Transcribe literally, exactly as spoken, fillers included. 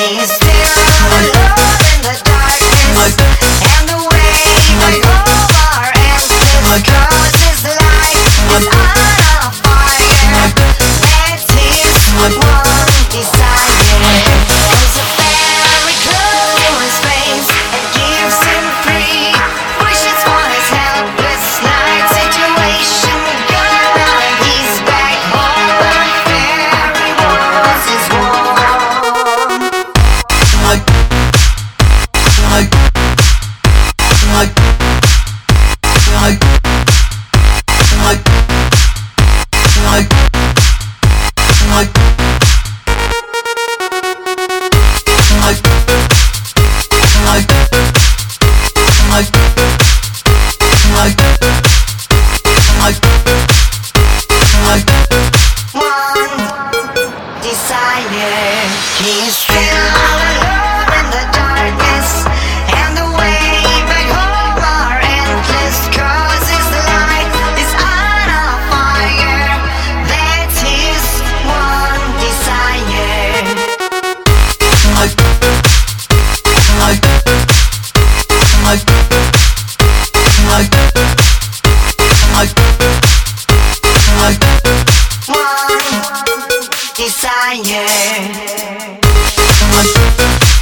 He's still alone in the darkness, and the way we hold our answers, 'cause his life is on fire. That's his one desire. There's a fairy glow his face and gives him free wishes for his helpless night situation. Gone out, he's back home where fairy was his warm. Desire. He's still alone in the darkness, and the way back home are endless, 'cause his life is on a fire. That's his one desire. One desire.